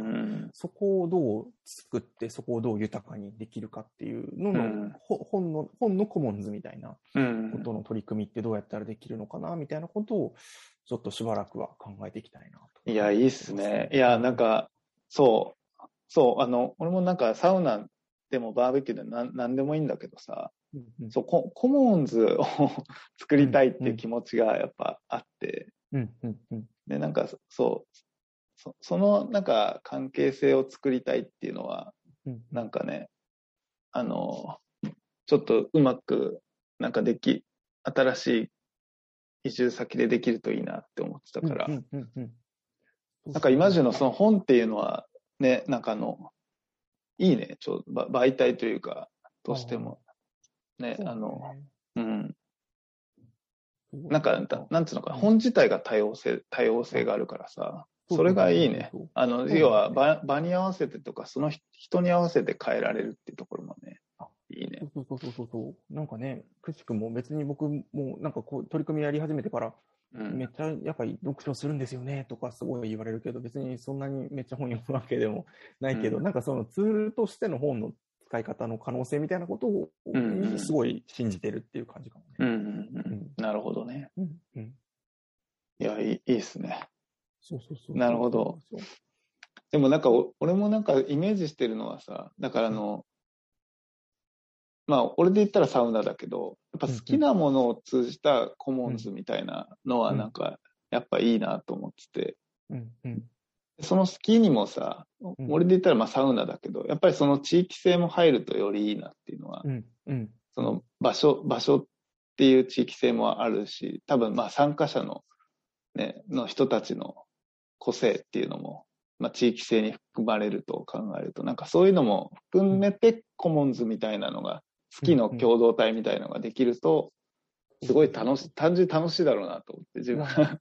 そこをどう作ってそこをどう豊かにできるかっていうのの、うん、本の本のコモンズみたいなことの取り組みってどうやったらできるのかなみたいなことをちょっとしばらくは考えていきたいなと。 いやいいっすね。いやなんかそうそうあの俺もなんかサウナでもバーベキューでなんなんでもいいんだけどさ、うんうん、そう コ, コモンズを作りたいっていう気持ちがやっぱあって。うんうんうん、でなんかそうそ, そのなんか関係性を作りたいっていうのは、うん、なんかねあのちょっとうまくなんかでき新しい移住先でできるといいなって思ってたから、うんうんうんうん、なんかイマジュのその本っていうのはねなんかあのいいねちょ媒体というかとしてもねあのうんなんか、なんつうのかな、本自体が多様性、多様性があるからさ、それがいいね。あの、要は場、場に合わせてとか、その人に合わせて変えられるっていうところもね、いいね。 そうそうそうそう。なんかね、くしくも別に僕もなんかこう、取り組みやり始めてから、うん、めっちゃやっぱり読書するんですよねとかすごい言われるけど、別にそんなにめっちゃ本読むわけでもないけど、うん、なんかそのツールとしての本の使い方の可能性みたいなことをすごい信じてるっていう感じかもね。 うんうんうんうん、なるほどね。うんうん、いや、いい、いいっすね。 そうそうそう。 なるほど。でもなんか、俺もなんかイメージしてるのはさ、だからあの、うん、まあ、俺で言ったらサウナだけど、やっぱ好きなものを通じたコモンズみたいなのはなんか、やっぱいいなと思ってて、うんうんその好きにもさ、俺で言ったらまあサウナだけど、やっぱりその地域性も入るとよりいいなっていうのは、うんうん、その場所、場所っていう地域性もあるし、多分まあ参加者のね、の人たちの個性っていうのも、まあ地域性に含まれると考えると、なんかそういうのも含めてコモンズみたいなのが、好きの共同体みたいなのができると、すごい楽しい、単純に楽しいだろうなと思って、自分は。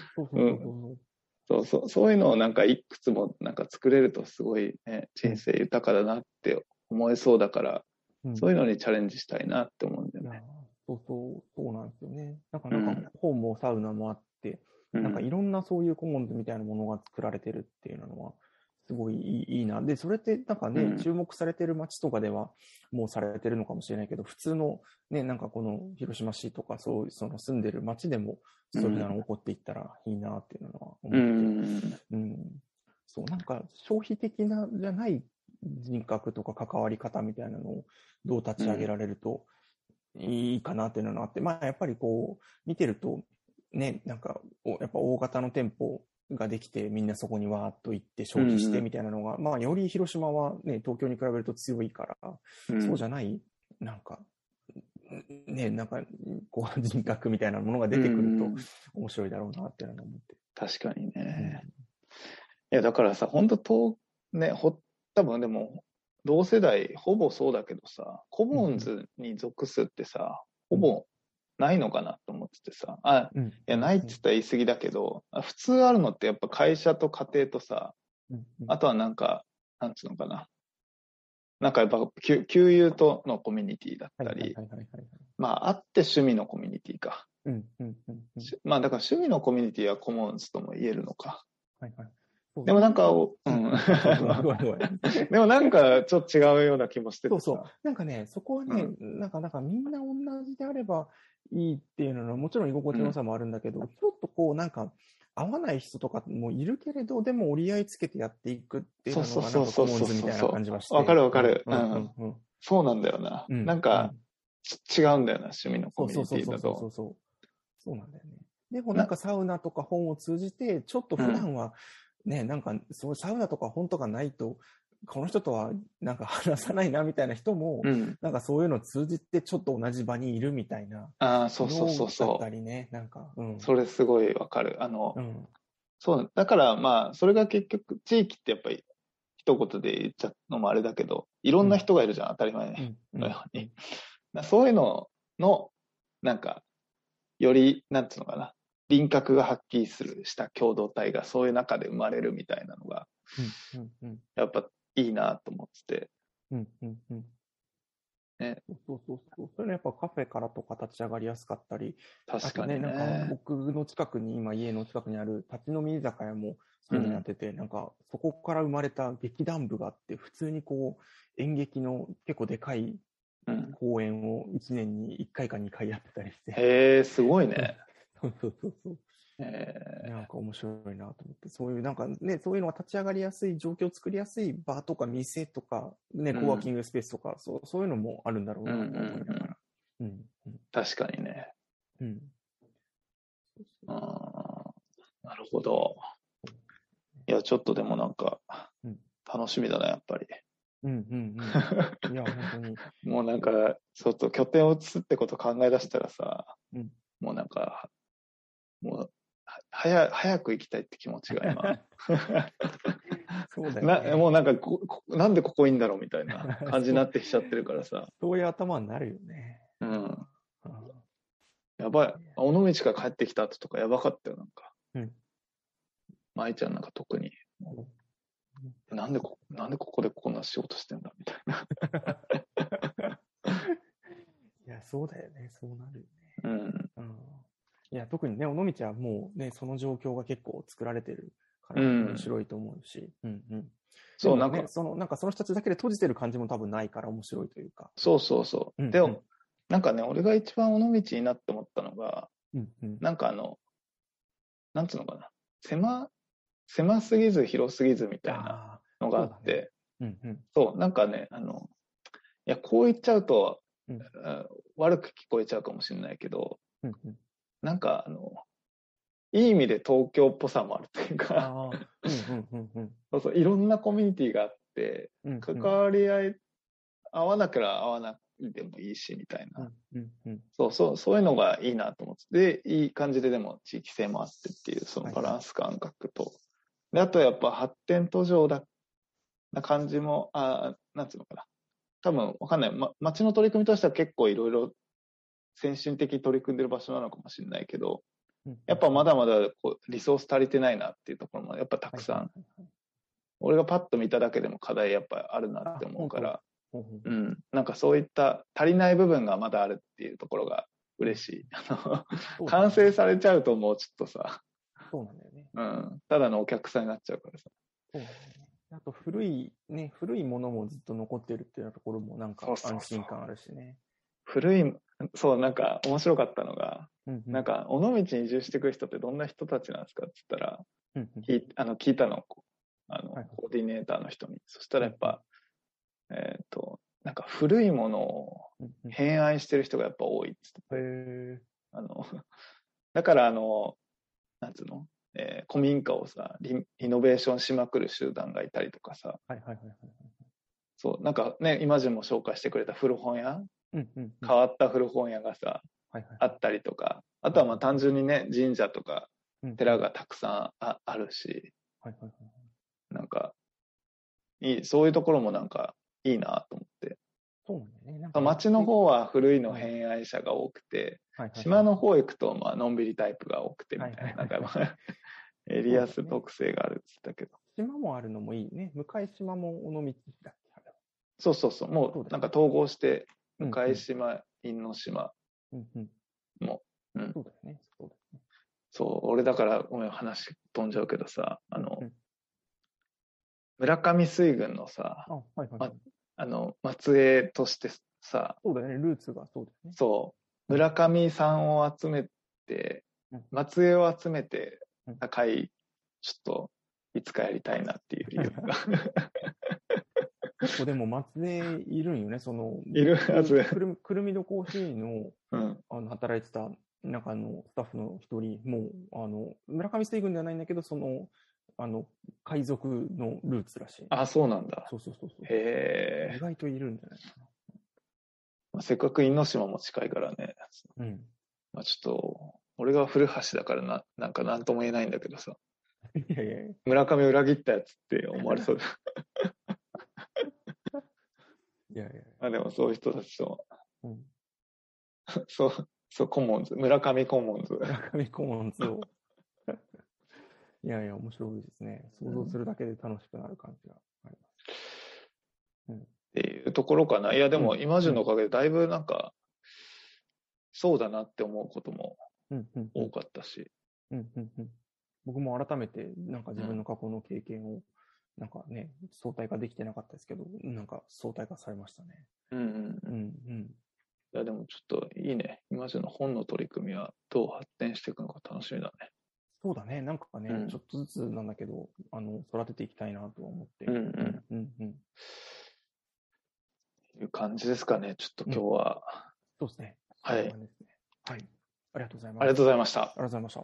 そうそう、そういうのをなんかいくつもなんか作れるとすごいね、人生豊かだなって思えそうだから、うん、そういうのにチャレンジしたいなって思うんだよね。 そうそう、そうなんですよね。なんか、なんか本もサウナもあって、うん、なんかいろんなそういうコモンズみたいなものが作られてるっていうのは、すごいいい、いいな。で、それってなんかね、うん、注目されてる街とかではもうされてるのかもしれないけど、普通のね、なんかこの広島市とかそういうその住んでる街でもそういうのが起こっていったらいいなっていうのは思って、うん、うん、そう、なんか消費的なじゃない人格とか関わり方みたいなのをどう立ち上げられるといいかなっていうのがあって、まあやっぱりこう見てるとね、なんかやっぱ大型の店舗ができてみんなそこにわーっと行って消費してみたいなのが、うん、まあより広島はね東京に比べると強いから、うん、そうじゃないなんかねなんかこう人格みたいなものが出てくると面白いだろうなっていうのを思って、 確かにね、うん、いやだからさ本当とねほ多分でも同世代ほぼそうだけどさコモンズに属すってさ、うん、ほぼないのかなと思っててさ、あ、うん、いや、ないって言ったら言い過ぎだけど、うん、普通あるのってやっぱ会社と家庭とさ、うん、あとはなんか、なんつうのかな。なんかやっぱ、給油とのコミュニティだったり、まあ、あって趣味のコミュニティか。うんうんうんうん、まあ、だから趣味のコミュニティはコモンズとも言えるのか。はいはい、でもなんか、うん。でもなんかちょっと違うような気もしててさ。 そうそう。なんかね、そこはね、うん、なんか、なんかみんな同じであればいいっていうのはもちろん居心地の良さもあるんだけど、うん、ちょっとこうなんか合わない人とかもいるけれど、でも折り合いつけてやっていくっていうのがなんかコモンズみたいな感じはして。 わかるわかる。うんうんうん。そうなんだよな。うん、なんか、 違うんだよな、趣味のコミュニティだと。 そうそうそうそうそう。そうなんだよね。でもなんかサウナとか本を通じて、ちょっと普段はね、うん、なんかそうサウナとか本とかないと、この人とはなんか話さないなみたいな人も、うん、なんかそういうのを通じてちょっと同じ場にいるみたいな。 ああ、そうそうそうそう。 だったりね、なんか、うん。 それすごいわかる。あの、 うん、 そう、だからまあ、それが結局、地域ってやっぱり一言で言っちゃうのもあれだけど、いろんな人がいるじゃん、うん、当たり前のように。うん、そういうのの、なんか、より、なんていうのかな、輪郭がはっきりするした共同体がそういう中で生まれるみたいなのが、 うんうんうん、 やっぱいいなと思ってて。 うんうんうんね、 そうそうそう。それね、やっぱカフェからとか立ち上がりやすかったり、 確かにね。 あとね、なんか僕の近くに、今家の近くにある立ち飲み居酒屋もそういうのやってて、うん、なんかそこから生まれた劇団部があって、普通にこう演劇の結構でかい公演をいちねんにいっかいかにかいやってたりして。 へー、すごいね。 そうそうそうそう。えー、なんか面白いなと思って、そういうなんかね、そういうのが立ち上がりやすい状況を作りやすい場とか店とか、ね、コワーキングスペースとか、うん、そう、そういうのもあるんだろうなと思いながら。 うんうんうん、確かにね。 うん。 あ、なるほど。いや、ちょっとでもなんか、楽しみだな、やっぱり。 うんうんうん。いや、本当に。 もうなんか、ちょっと拠点を移すってこと考え出したらさ、うん、もうなんか、もう、早、早く行きたいって気持ちが今。 そうだよね。 なもうなんかここ、なんでここいいんだろうみたいな感じになってきちゃってるからさ。 そういう頭になるよね。 うん。やばい。尾道から帰ってきた後とかやばかったよ、なんか。うん。舞ちゃんなんか特に。うん、なんでこ、なんでここでこんな仕事してんだみたいな。 いや、そうだよね。そうなるよね。 うん。 うん、いや、特にね、尾道はもうね、その状況が結構作られてるから面白いと思うし。うん、うん、うん。そう、ね、なんか、その、なんかその人たちだけで閉じてる感じも多分ないから面白いというか。 そうそうそう。うん、でも、うん、なんかね、俺が一番尾道いいなって思ったのが、うんうん、なんかあの、なんつうのかな。狭、狭すぎず広すぎずみたいなのがあって、そう、ね、うんうん、そう、なんかね、あの、いや、こう言っちゃうと、うん、悪く聞こえちゃうかもしれないけど、うんうん、なんかあの、いい意味で東京っぽさもあるというか、そうそう、いろんなコミュニティがあって、うんうん、関わり合い、合わなければ合わなくてもいいし、みたいな、うんうんうん。そうそう、そういうのがいいなと思って、で、いい感じででも地域性もあってっていう、そのバランス感覚と、はい、で、あとやっぱ発展途上だ、な感じも、あ、なんつうのかな。多分わかんない。ま、町の取り組みとしては結構いろいろ先進的に取り組んでる場所なのかもしれないけど、やっぱまだまだこうリソース足りてないなっていうところもやっぱたくさん、はいはいはい、俺がパッと見ただけでも課題やっぱあるなって思うから、うん、なんかそういった足りない部分がまだあるっていうところが嬉しい。完成されちゃうともうちょっとさ、 そうなんだよね。 うん、ただのお客さんになっちゃうからさ。 そうなんだよね。あと古いね、古いものもずっと残ってるっていうところもなんか安心感あるしね。そうそうそう、 古い、そう、なんか面白かったのが、うんうん、なんか尾道に移住してくる人ってどんな人たちなんですかって言ったら、うんうん、聞, あの聞いたの、あの、はい、コーディネーターの人に。そしたらやっぱ、うん、えっ、ー、と、なんか古いものを偏愛してる人がやっぱ多いっつって、うんうん、あの、だからあの、なんつうの、えー、古民家をさリ、リノベーションしまくる集団がいたりとかさ、 はいはいはいはい、 そう、なんかね、今順も紹介してくれた古本屋、うんうんうん、変わった古本屋がさ、はいはい、あったりとか、あとはまあ単純にね、神社とか寺がたくさん あ, あるし、はいはいはい、なんかいい、そういうところもなんかいいなと思って。 そうなんだよね。なんか町の方は古いの偏愛者が多くて、はいはいはい、島の方行くとまあのんびりタイプが多くてみたいな、はいはいはい、なんかエリアス特性があるって言ったけど、 ね。島もあるのもいいね。向島も尾道だっけ。 そうそうそう。もうなんか統合して、向島、因島も、うん。 そうだよね。そうだよね。 そう、俺だからごめん話飛んじゃうけどさ、あの、うん、村上水軍のさ、あ、はいはいはい、ま、あの末裔としてさ、 そうだよね。ルーツがそうだよね。 そう、村上さんを集めて、うん、末裔を集めて高い、ちょっといつかやりたいなっていう理由が。 結構でも松江いるんよね、その、 いるはず。 くるくるみのコーヒーの、 うん、 あの、働いてた、なんかあの、スタッフの一人、もう、あの、村上水軍ではないんだけど、その、あの、海賊のルーツらしい。 あ、そうなんだ。 そうそうそうそう。 へえ。 意外といるんじゃないかな。 まあ、せっかく因島も近いからね。 うん。 まあちょっと、俺が古橋だからな、なんかなんとも言えないんだけどさ。 いやいやいや。 村上裏切ったやつって思われそうだ。 いやいや。 まあでもそういう人たちと、 うん、 そう、そう、コモンズ、村上コモンズ。 村上コモンズを。いやいや、面白いですね。想像するだけで楽しくなる感じがあります。 うん、っていうところかな。いや、でも、イマジンのおかげでだいぶなんか、そうだなって思うことも多かったし。 僕も改めて、なんか自分の過去の経験を、なんかね、相対化できてなかったですけど、なんか相対化されましたね。 うんうん。うんうん。いや、でもちょっといいね。イマジンの本の取り組みはどう発展していくのか楽しみだね。 そうだね。なんかね、うん、ちょっとずつなんだけど、あの、育てていきたいなと思って。うんうん。うんうん。 いう感じですかね。ちょっと今日は。 うん、そうですね。 はい。 はい。ありがとうございます。 ありがとうございました。 ありがとうございました。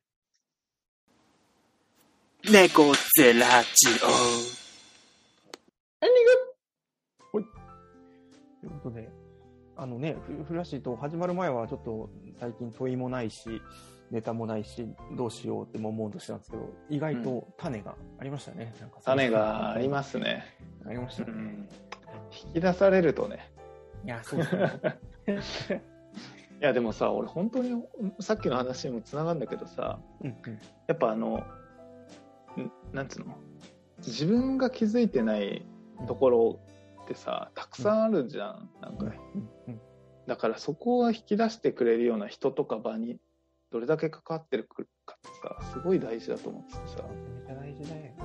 猫ゼラジオ。 エンディング。ほい。ということで、あのね、フラッシーと始まる前はちょっと最近問いもないし、ネタもないし、どうしようっても思うとしてたんですけど、意外と種がありましたね。うん、なんか種がありますね。 ありましたね、うん。 引き出されるとね。 いや、そうですね。 いや、でもさ、俺本当にさっきの話にもつながるんだけどさ、うんうん、やっぱあの、なんつうの、自分が気づいてないところってさ、たくさんあるじゃん。うん、なんか、うんうん、だからそこを引き出してくれるような人とか場にどれだけ関わってるかってさ、すごい大事だと思っててさ。 めっちゃ大事だよ。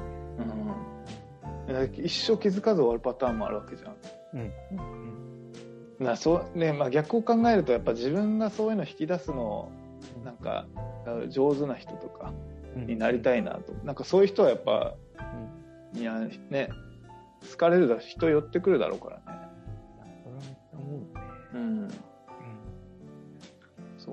うん。一生気づかず終わるパターンもあるわけじゃん。うんうん、なそうね、まあ、逆を考えるとやっぱ自分がそういうの引き出すのなんか上手な人とかになりたいなと、うん、なんかそういう人はやっぱ、うん、いやね好かれるだ人寄ってくるだろうからね。 それはめっちゃ思うね。 うん、うん、そう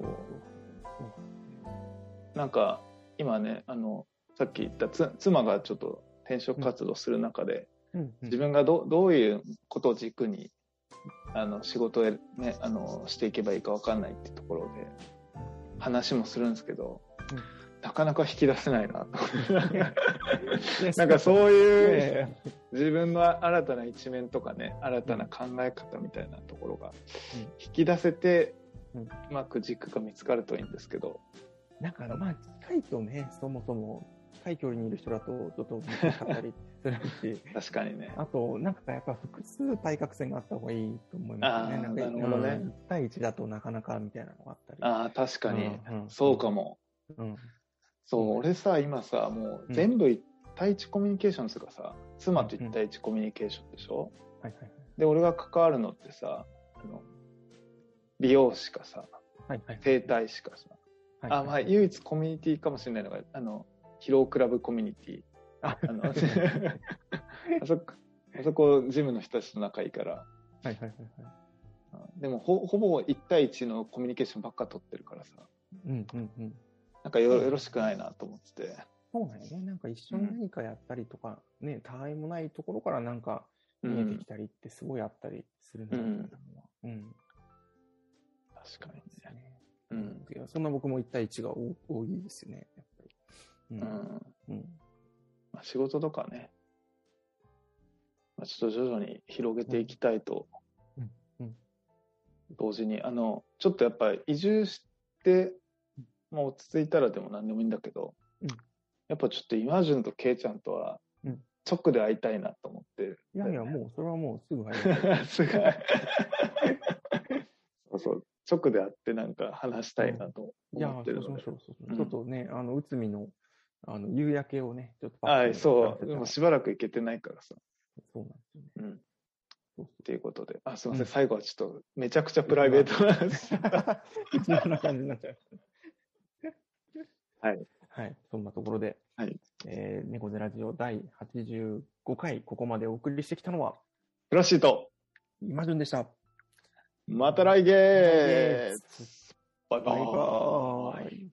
なんか今ねあのさっき言ったつ妻がちょっと転職活動する中で、うんうんうん、自分が ど, どういうことを軸にあの仕事を、ね、あのしていけばいいか分かんないってところで話もするんですけど、うん、なかなか引き出せないなとなんかそういう自分の新たな一面とかね新たな考え方みたいなところが引き出せて、うん、うまく軸が見つかるといいんですけど、 なんかまあ近いとねそもそも近い距離にいる人だとちょっと難しかったりするし確かにね。 あとなんかやっぱ複数対角線があった方がいいと思いますね。 あなるほどね。 いち対いちだとなかなかみたいなのがあったり。 あ確かに、うんうん、そうかも、うん、そう、うん、俺さ今さもう全部いち対いちコミュニケーションするからさ、妻といち対いちコミュニケーションでしょ、うんはいはいはい、で俺が関わるのってさあの美容師かさ、はいはい、整体師かさ、はいはいはい、あまあ唯一コミュニティかもしれないのがあの疲労クラブコミュニティあのあそこあそこジムの人たちと仲いいから、はいはいはいはい、でも ほ, ほぼいち対いちのコミュニケーションばっか取ってるからさ、うんうんうん、なんか よ, よろしくないなと思って。 そうなんよね。なんか一緒に何かやったりとか、うん、ね、たわいもないところからなんか見えてきたりってすごいあったりするの、うんうんうん、 確かにね。 うん、いやそんな僕もいち対いちが多いですよね、やっぱり。うんうんうんまあ、仕事とかね、まあ、ちょっと徐々に広げていきたいと、うんうん、同時にあのちょっとやっぱり移住して、まあ、落ち着いたらでも何でもいいんだけど、うん、やっぱちょっとイマジンとケイちゃんとは直で会いたいなと思ってる、 ね、いやいやもうそれはもうすぐ会いたいすぐそうそう直で会ってなんか話したいなと思ってるので、 いやそうしましょうそうしましょう、うん、ちょっとねあの内海のあの夕焼けをねちょっとパッとはいそうでもしばらく行けてないからさ、 そうなんですよね、うんっていうことで、あすみません、うん、最後はちょっとめちゃくちゃプライベートな話そんな感じになっちゃいましたはいはいそんなところで、はいえー、猫背ラジオだいはちじゅうごかいここまでお送りしてきたのはフラッシーと、 今順でした。 また来月。バイバーイ。 バイバーイ。